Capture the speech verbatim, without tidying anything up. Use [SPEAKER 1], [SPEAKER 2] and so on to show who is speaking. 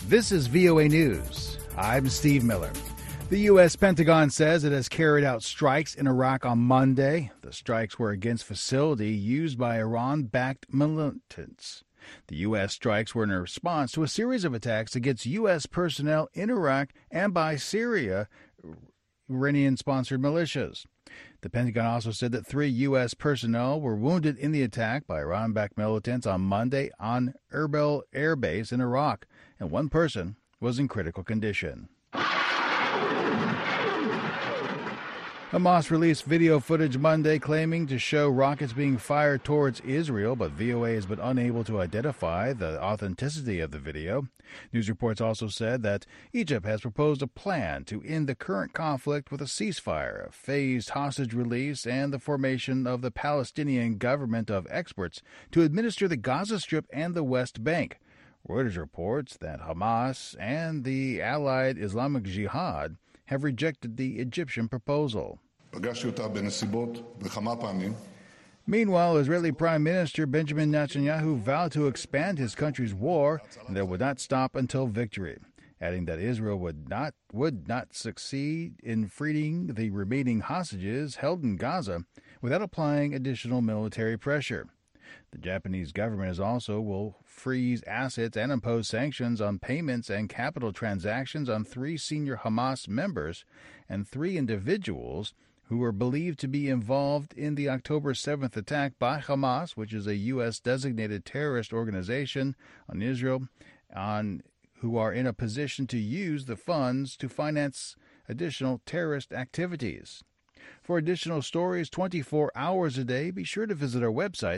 [SPEAKER 1] This is V O A News. I'm Steve Miller. The U S. Pentagon says it has carried out strikes in Iraq on Monday. The strikes were against facility used by Iran-backed militants. The U S strikes were in response to a series of attacks against U S personnel in Iraq and by Syria, Iranian-sponsored militias. The Pentagon also said that three U S personnel were wounded in the attack by Iran-backed militants on Monday on Erbil Air Base in Iraq, and one person was in critical condition. Hamas released video footage Monday claiming to show rockets being fired towards Israel, but V O A has been unable to identify the authenticity of the video. News reports also said that Egypt has proposed a plan to end the current conflict with a ceasefire, a phased hostage release, and the formation of the Palestinian government of experts to administer the Gaza Strip and the West Bank. Reuters reports that Hamas and the allied Islamic Jihad have rejected the Egyptian proposal. Meanwhile, Israeli Prime Minister Benjamin Netanyahu vowed to expand his country's war and that would not stop until victory, adding that Israel would not would not succeed in freeing the remaining hostages held in Gaza without applying additional military pressure. The Japanese government is also will freeze assets and impose sanctions on payments and capital transactions on three senior Hamas members and three individuals who were believed to be involved in the October seventh attack by Hamas, which is a U S designated terrorist organization on Israel, on who are in a position to use the funds to finance additional terrorist activities. For additional stories twenty-four hours a day, be sure to visit our website